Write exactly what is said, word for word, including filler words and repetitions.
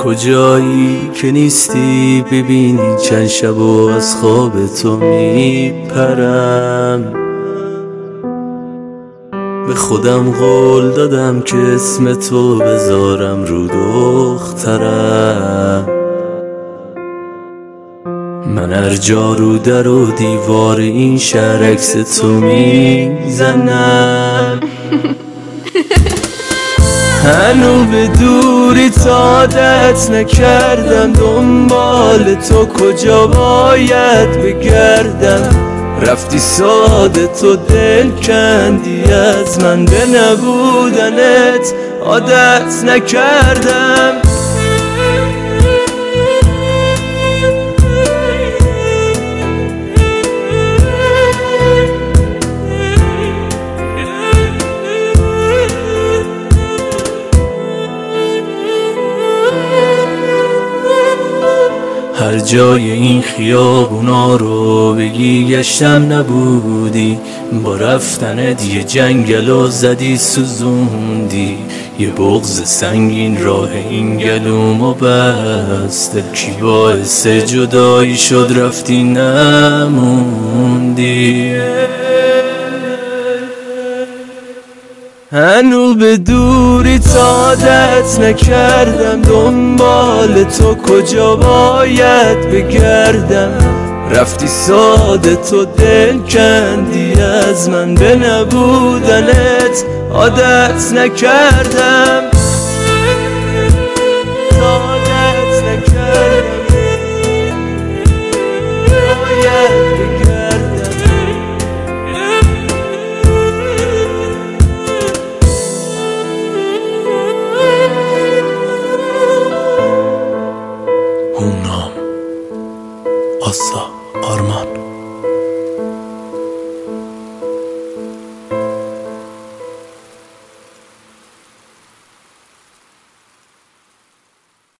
کجایی که نیستی ببینی چند شب و از خواب تو میپرم. به خودم قول دادم که اسم تو بذارم رو دخترم. من هر جا رو در و دیوار این شهر عکس تو میزنم. هنو به دوری تا عادت نکردم دنبال تو کجا باید بگردم. رفتی ساده تو دل کندی از من به نبودنت عادت نکردم. هر جای این خیابونا رو بگی گشتم نبودی. با رفتنت یه جنگل و زدی سوزوندی. یه بغض سنگین راه این گلومو بسته. کی باعث جدایی شد رفتی نموندی. هنو به دوری تا عادت نکردم دنبال تو کجا باید بگردم. رفتی ساده تو دل کندی از من به نبودنت عادت نکردم. عادت نکردم باید بگردم. هونام آسا آرمان